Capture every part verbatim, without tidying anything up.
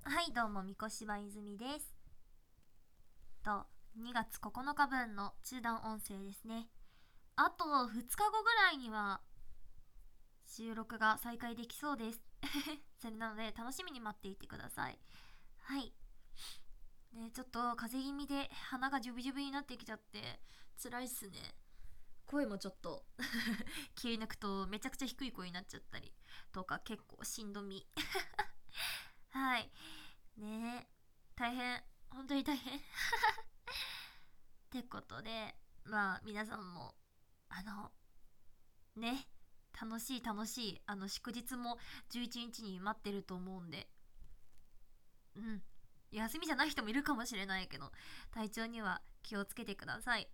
はい、どうも、三越柴泉です。と、にがつここのかぶんの中断音声ですね。あとふつかごぐらいには収録が再開できそうです。それなので楽しみに待っていてください。はい。ね、ちょっと風邪気味で鼻がジュビジュビになってきちゃって辛いっすね。声もちょっと気抜くとめちゃくちゃ低い声になっちゃったりとか結構しんどみ。はい。ねえ、大変。本当に大変。ってことで、まあ皆さんもあのね、楽しい楽しいあの祝日もじゅういちにちにちに待ってると思うんで、うん、休みじゃない人もいるかもしれないけど体調には気をつけてください。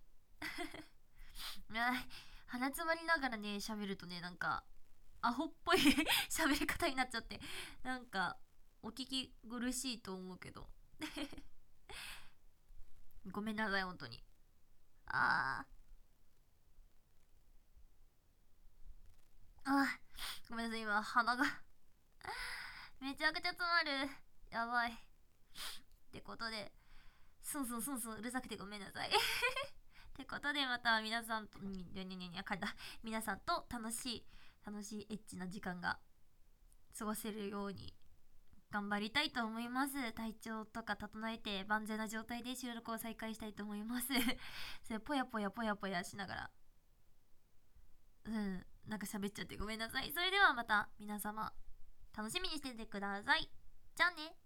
鼻詰まりながらね喋るとね、なんかアホっぽい喋り方になっちゃって、なんかお聞き苦しいと思うけどごめんなさい本当に。あーあー、ごめんなさい、今鼻がめちゃくちゃ詰まる。やばい。ってことで、スンスンスンスンうるさくてごめんなさい。ってことで、また皆さんと、にににににゃかんだ。皆さんと楽しい、楽しいエッチな時間が過ごせるように頑張りたいと思います。体調とか整えて万全な状態で収録を再開したいと思います。それぽやぽやぽやぽやしながら、うん、なんか喋っちゃってごめんなさい。それではまた皆様楽しみにしててください。じゃあね。